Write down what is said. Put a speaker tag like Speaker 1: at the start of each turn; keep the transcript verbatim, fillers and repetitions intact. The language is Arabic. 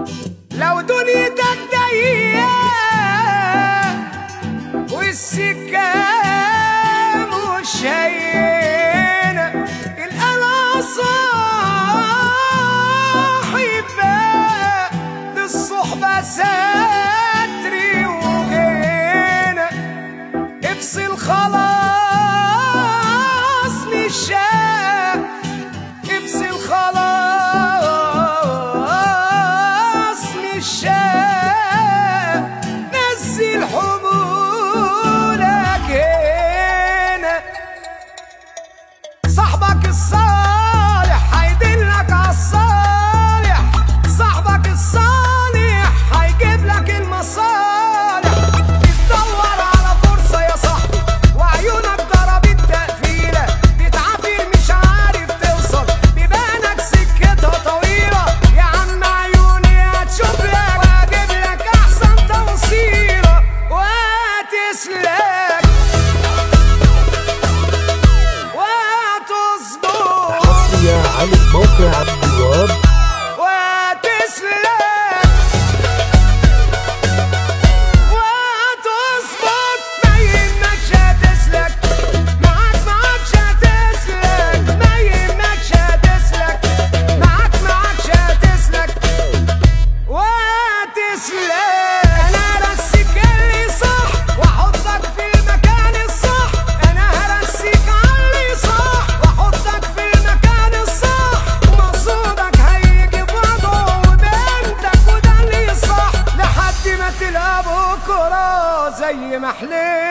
Speaker 1: لو دنيتك ضيقة والسكة مش هينة، القلق صاحب بقى للصحبة ستري وغنى. افصل خلاص مش شاق، افصل خلاص مش شاق، نزل حمولك هنا. صاحبك الصالح هيدلك عالصالح، صاحبك الصالح هيجيب لك المصالح. بتدور على فرصة يا صاحبي وعيونك ضربت تقفيلة، بتعافر مش عارف توصل، بيبانك سكتها طويلة. يا عم عيوني هتشوف لك وهجيب لك أحسن توصيلة وهتسلك وهتصبر.
Speaker 2: حصريا على موقع عبد الوهاب
Speaker 1: وهتسلك وهتصبر. ما يهمكش هتسلك، معاك معاكش هتسلك، ما يهمكش هتسلك، معاك معاكش هتسلك وهتسلك. انا هرسيك اللي صح واحطك في المكان الصح، انا هرسيك علي صح واحطك في المكان الصح. ومقصودك هيجي بوضعه وبنتك وده اللي صح، لحد ما تلقى بكره زي ما حلمت.